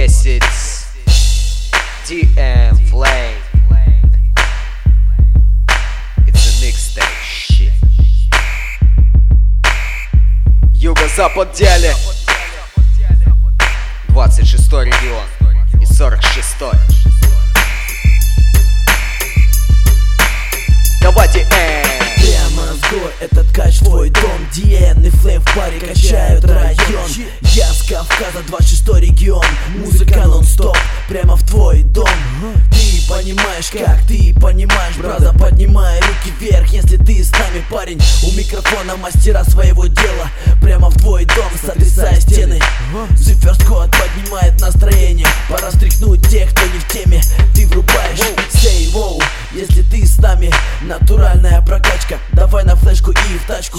10 DM Flame. It's a mixtape shit. Юго-запад деле 26-й регион и 46-й. Давайте прямо с гор этот кач твой дом. Диэн и Флейм в паре качают район. Я с Кавказа, 26-й регион. Музыка нон-стоп, прямо в твой дом. Ты понимаешь как, ты понимаешь, брата. Поднимай руки вверх, если ты с нами, парень. У микрофона мастера своего дела. Прямо в твой дом, сотрясая стены. First Code поднимает настроение. Пора встряхнуть тех, кто не в теме. Ты врубаешь, say wow, если ты с нами. Натуральная прокачка, давай на флешку и в тачку.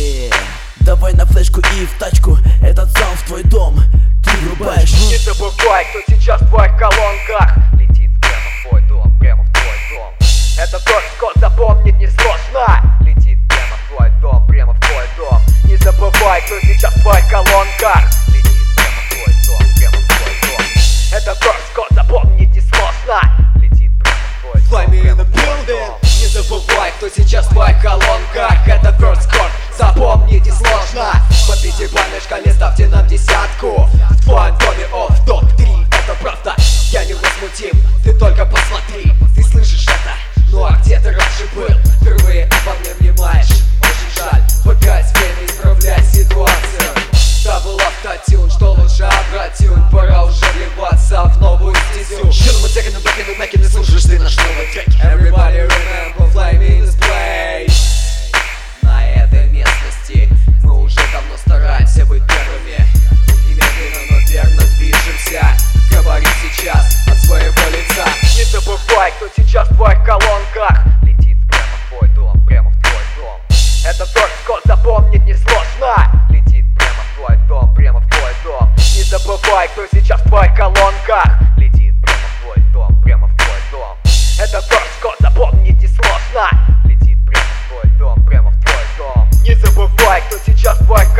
Давай на флешку и в тачку. Этот саунд в твой дом, ты врубаешь. Не забывай, кто сейчас в твоих колонках. Летит прямо в твой дом, прямо в твой дом. Это First Code, запомнить несложно. Летит прямо в твой дом, прямо в твой дом. Не забывай, кто сейчас в твоих колонках. Летит прямо в твой дом, прямо в твой дом. Это First Code, запомнить несложно. Летит прямо в твой дом, прямо в твой дом. Не забывай, кто сейчас в твоих колонках. Это First Code, запомнить несложно. По 5-бальной шкале ставьте нам десятку. В твоем доме в топ-3, это правда. Я не возмутим, ты только посмотри. Ты слышишь это? Ну а где ты раньше был? Впервые обо мне внимаешь. Очень жаль, пока есть время исправлять ситуацию. Да был автотюн, что лучше обратюнь. Пора уже вливаться в новую стезю. Щелом и теками, бэками, мэками, слушаешь ты наш новый трек. Everybody remember Flame in this place. На этой местности мы уже давно стараемся быть первыми. И медленно, но верно движемся. Говорим сейчас от своего лица. Не забывай, кто сейчас в твоих колонках. Летит прямо в твой дом, прямо в твой дом. Это First Code, запомнить несложно. Летит прямо в твой дом, прямо в твой дом. Не забывай, кто сейчас в твоих колонках. Летит прямо в твой дом, прямо в твой дом. Это First Code, запомнить несложно. Летит прямо в твой дом, прямо в твой дом. Не забывай, кто сейчас в твоих